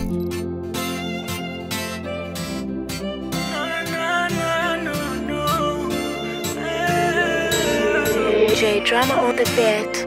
J Drama on the beat.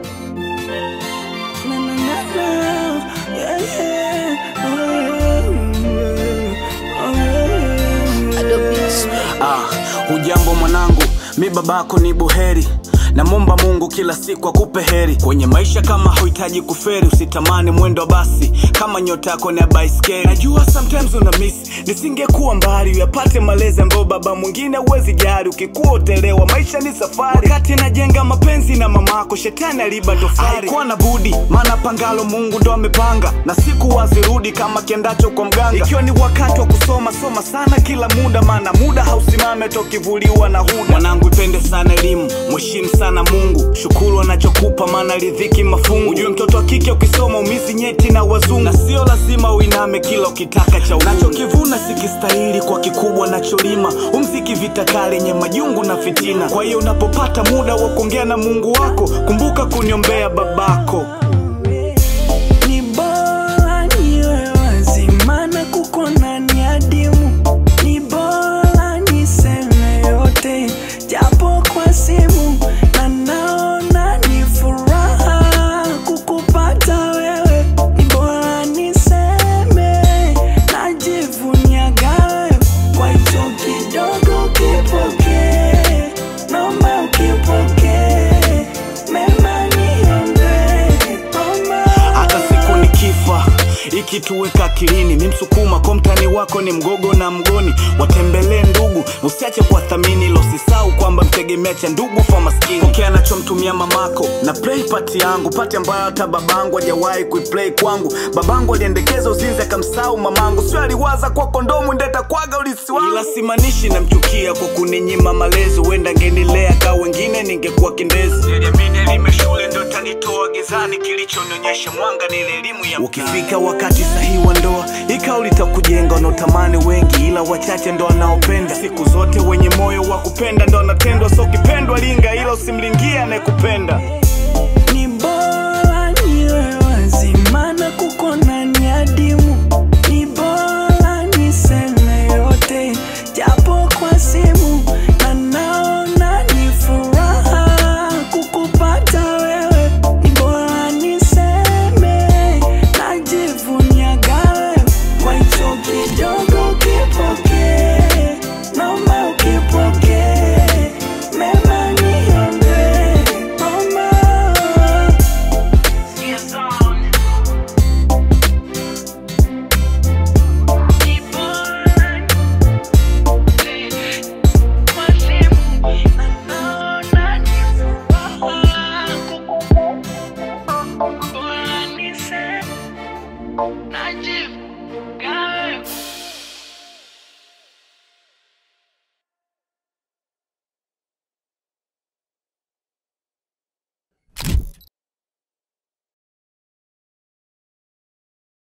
Hujambo mwanangu, mi babako ni buheri. Namomba Mungu kila siku akupe heri. Kwenye maisha kama huhitaji kuferi, usitamani mwendo basi kama nyota yako ni ya baiskeli. Najua sometimes una miss, nisingekuwa mbali uyapate malezi ambayo baba mwingine huwezi jari. Ukikuwa utelewa, maisha ni safari. Wakati najenga mapenzi na mamako, shetani aliba tofari. Haikuwa na budi, maana pangalo Mungu ndo amepanga, na siku wazirudi kama kiendacho kwa mganga. Ikiwa ni wakati wa kusoma, soma sana kila muda, maana muda hausimame tokivuliwa na huda. Mwanangu ipende sana elimu, mheshimu sana Mungu, shukuru anachokupa maana ridhiki mafungu. Ujue mtoto wa kike ukisoma umizi nyeti na wazungu, na sio lazima uiname kila ukitaka cha ungu. Nachokivuna sikistahili kwa kikubwa nacholima, umziki vita kale nye majungu na fitina. Kwa hiyo unapopata muda wa kuongea na Mungu wako, kumbuka kuniombea babako. Ni bora niwe wazi, maana kukona ni adimu. Ni bora niseme yote japo kwa simu, na naona ni furaha kukupata wewe. Ni bora niseme najivunia gawe, kwa hicho kidogo kipoke, naomba ukipoke, mema niombe mama. Hata siku nikifa ikituweka akilini, mi Msukuma kwa mtani wako ni mgogo na mgoni. Watembelee ndugu, usiache kuwathamini, losisau kwamba mtegemea cha ndugu fa maskini. Pokea anachomtumia mamako na play party yangu, party ambayo hata babangu hajawahi kuiplay kwangu. Babangu aliendekeza uzinzi akamsahau mamangu, sio aliwaza kwa kondomu ndeta kwaga ulisi wangu. Ila simanishi namchukia kwa kuninyima malezi, huenda ngenilea ka wengine ningekuwa kindezi. Niliamini elimu shule ndo tanitoa gizani, kilichonionyesha mwanga ni elimu ya. Ukifika wakati sahihi wa ndoa, ikauli itakujenga. Unaotamani wengi ila wachache ndo wanaopenda. Siku zote wenye moyo wa kupenda ndo anatendwa, so kipendwa linga ila usimlingie anayekupenda.